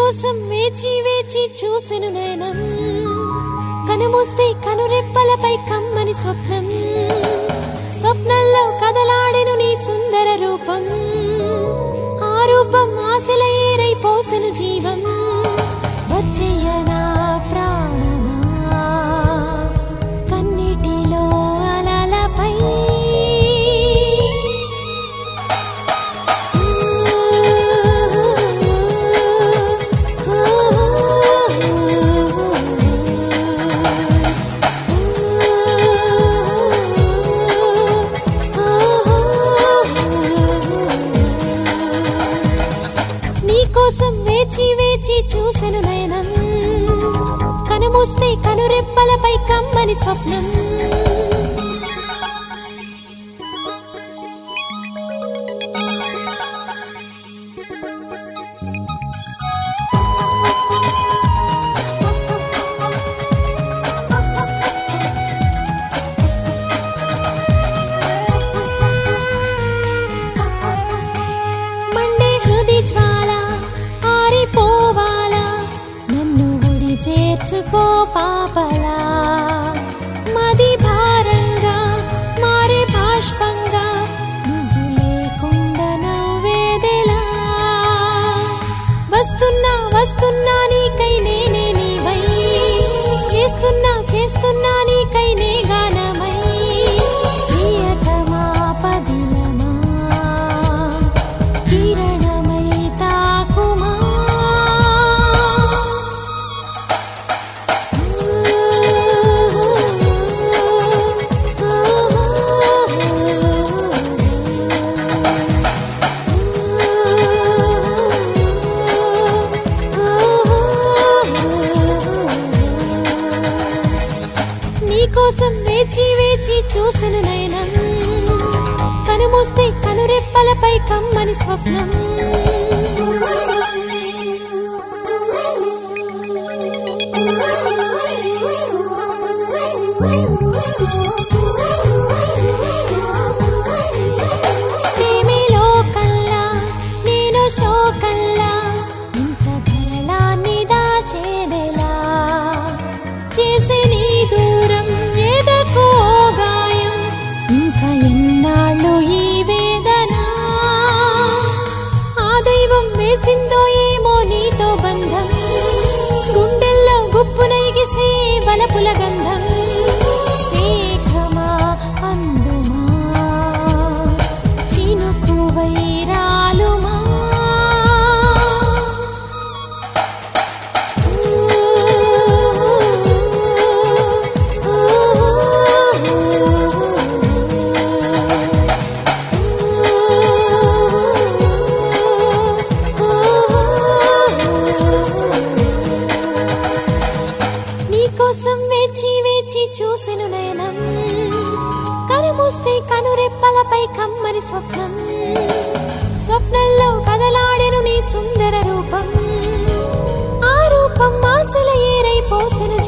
నీకోసం వేచి వేచి చూసెను నయనం కనుమూస్తే కనురెప్పలపై కమ్మని స్వప్నం స్వప్నంలో కదలాడెను నీ సుందర రూపం ఆ రూపం ఆశల ఏరై పోసెను జీవం వచ్చేయనా ప్రాణమా కన్నిటిలో అలలపై నీకోసం వేచి వేచి చూసెను నయనం కనుమూస్తే కనురెప్పలపై కమ్మని స్వప్నం మండే హృది జ్వాల ఆరిపోవాలా నన్ను ఒడి చేర్చుకో పాపలా మది భారంగా మారే బాష్పంగా నువ్వు లేకుండా నవ్వేదెలా వస్తున్నా వస్తున్నా నీకై నేనే నీవై చేస్తున్నా చేస్తున్నా నీకై నే గానమై ప్రియతమా పదిలమా కిరణమై తాకుమా నీకోసం వేచి వేచి చూసెను నయనం కనుమూస్తే కనురెప్పలపై కమ్మని స్వప్నం ప్రేమే లోకల్లా నేను శోకల్లా ఇంత గరళాన్ని దాచేదెలా చేసే నీ దూరం ఎదకు గాయం ఇంకా ఎన్నాళ్ళు ఈ వేదన ఆ దైవం వేసిందో ఏమో నీతో బంధం గుండెల్లో గుప్పునైగిసే వలపుల గంధం మేఘమా అందుమా చినుకు వైరాలుమా నీకోసం వేచి వేచి చూసెను నయనం కనుమూస్తే కనురెప్పలపై కమ్మని స్వప్నం స్వప్నంలో కదలాడెను నీ సుందర రూపం ఆ రూపం ఆశల ఏరై పోసెను